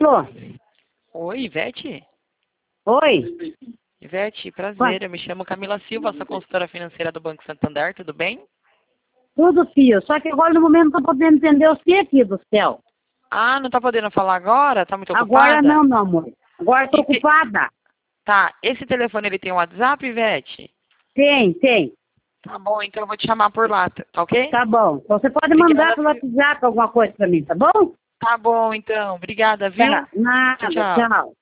Alô? Oi, Ivete? Oi? Ivete, prazer. Eu me chamo Camila Silva, sou consultora financeira do Banco Santander, tudo bem? Tudo, filho. Só que agora no momento não tô podendo entender você aqui do céu. Ah, não tá podendo falar agora? Tá muito Agora ocupada? não, meu amor. Agora tô ocupada. Tá, esse telefone ele tem WhatsApp, Ivete? Tem. Tá bom, então eu vou te chamar por lá, tá ok? Tá bom. Então você pode mandar Obrigada. pelo WhatsApp alguma coisa pra mim, tá bom? Tá bom, então. Obrigada, viu? Tá. Nada. Tchau, tchau. Tchau.